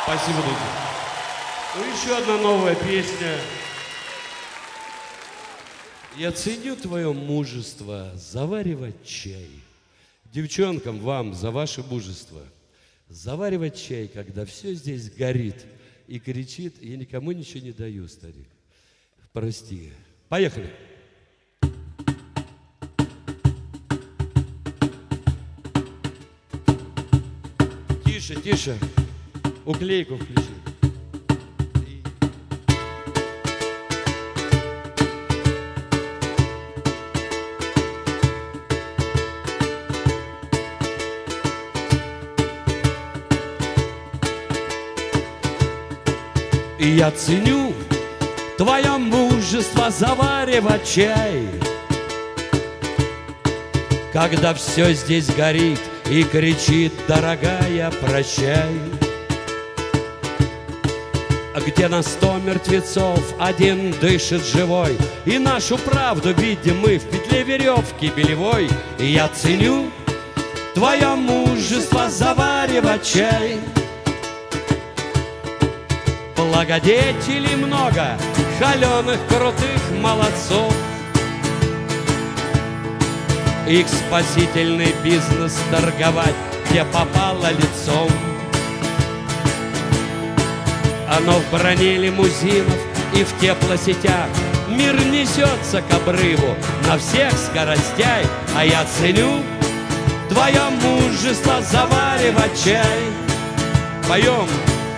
Спасибо, друзья. Ну, еще одна новая песня. Я ценю твое мужество заваривать чай. Девчонкам, вам за ваше мужество. Заваривать чай, когда все здесь горит и кричит, я никому ничего не даю, старик. Прости. Поехали. Тише, тише. Уклейку включи. И я ценю твое мужество заваривать чай, когда все здесь горит и кричит, дорогая, прощай. Где на 100 мертвецов один дышит живой, и нашу правду видим мы в петле веревки белевой. И я ценю твое мужество заваривать чай. Благодетелей много, холеных, крутых молодцов. Их спасительный бизнес торговать, где попало лицом. Оно в броне лимузинов и в теплосетях. Мир несется к обрыву на всех скоростях. А я ценю твое мужество заваривать чай. Поем.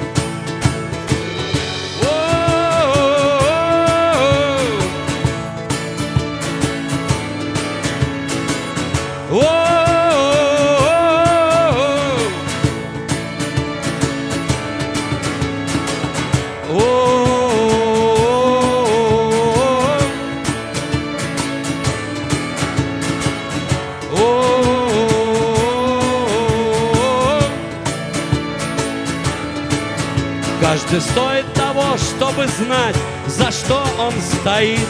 Каждый стоит того, чтобы знать, за что он стоит.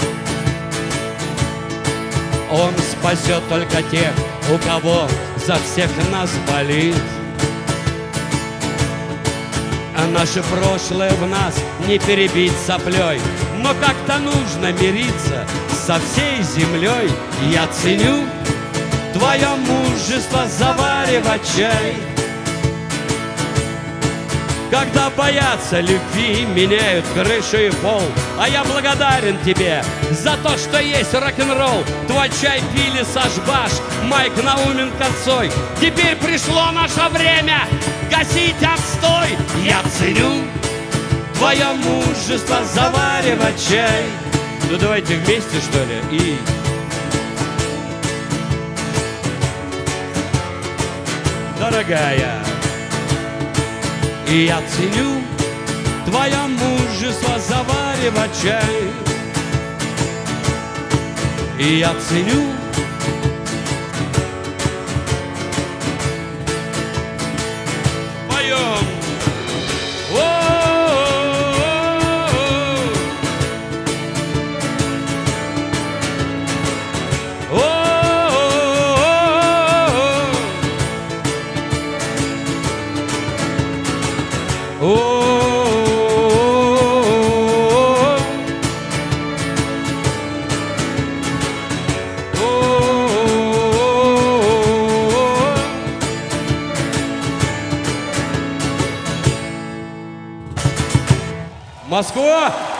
Он спасет только тех, у кого за всех нас болит. А наше прошлое в нас не перебить соплей, но как-то нужно мириться со всей землей. Я ценю твое мужество заваривать чай, когда боятся любви, меняют крышу и пол. А я благодарен тебе за то, что есть рок-н-ролл. Твой чай пили Саш Баш, Майк Науменко Цой. Теперь пришло наше время гасить отстой. Я ценю твое мужество заваривать чай. Ну давайте вместе, что ли, и... Дорогая, и я ценю твое мужество заваривать чай. И я ценю поем. Москва!